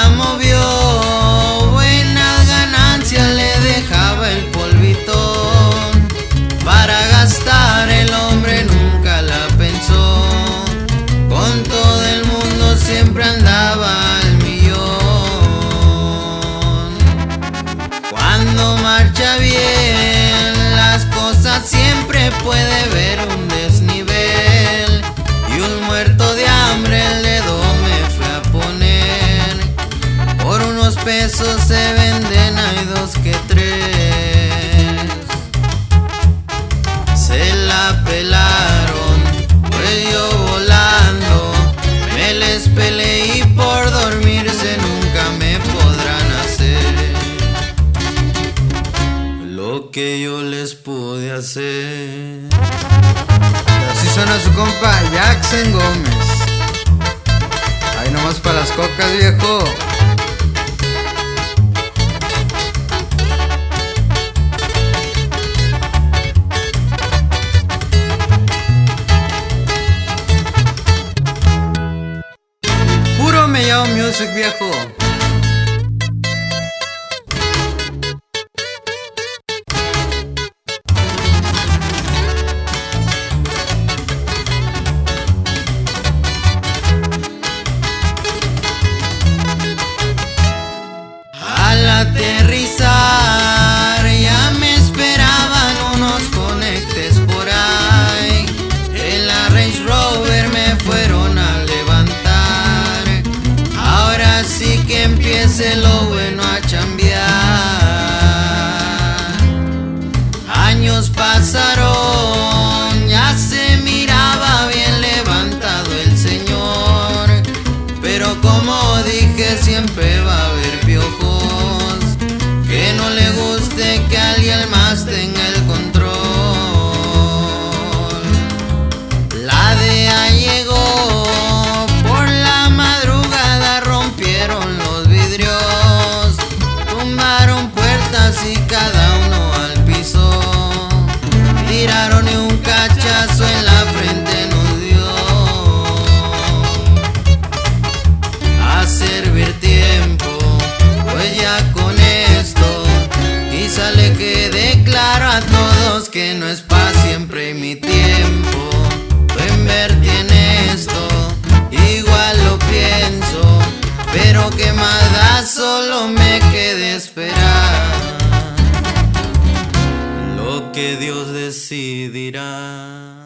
la movió, buenas ganancias le dejaba el polvitón. Para gastar el hombre nunca la pensó, con todo el mundo siempre andaba al millón. Cuando marcha bien las cosas siempre puede ver un desnivel, y un muerto de hambre el dedo me fue a poner. Por unos pesos se venden, hay dos que tres. Se la pelaron, pues yo volando me les peleé, y por dormirse nunca me podrán hacer lo que yo les pude hacer. Así suena su compa Jackson Gómez. Ahí nomás para las cocas, viejo. Puro Mellao Music, viejo. Al aterrizar ya me esperaban unos conectes por ahí. En la Range Rover me fueron a levantar. Ahora sí que empiece lo bueno a chambear. Años pasaron, ya se miraba bien levantado el señor, pero como dije siempre va a haber piojos que no le guste que alguien más tenga el control. La DEA llegó por la madrugada, rompieron los vidrios, tumbaron puertas y cada uno al piso. Tiraron y un cachazo en la frente nos dio. A servir tiempo, pues ya con esto quizá le quede claro a todos que no es pa' siempre, y mi tiempo lo invertí en esto. Igual lo pienso, pero que más da, solo me quedé esperar lo que Dios decidirá.